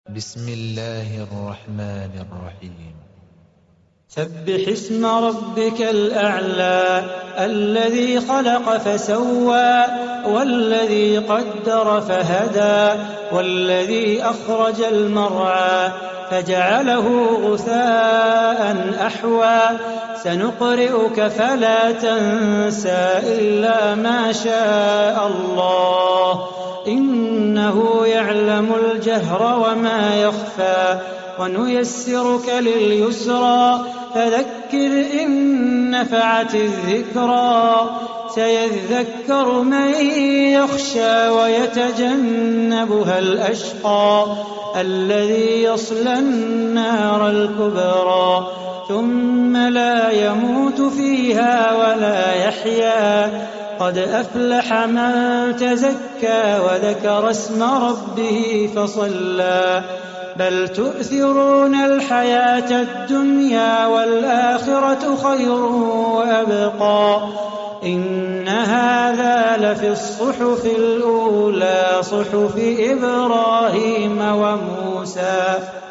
بسم الله الرحمن الرحيم. سبح اسم ربك الأعلى الذي خلق فسوى والذي قدر فهدى والذي أخرج المرعى فجعله غثاء أحوى سنقرئك فلا تنسى إلا ما شاء الله إنه يعلم الجهر وما يخفى ونيسرك لليسرى فذكر إن نفعت الذكرى سيذكر من يخشى ويتجنبها الأشقى الذي يصلى النار الكبرى ثم لا يموت فيها ولا يحيا قد أفلح من تزكى وذكر اسم ربه فصلى بل تؤثرون الحياة الدنيا والآخرة خير وأبقى إن هذا لفي الصحف الأولى صحف إبراهيم وموسى.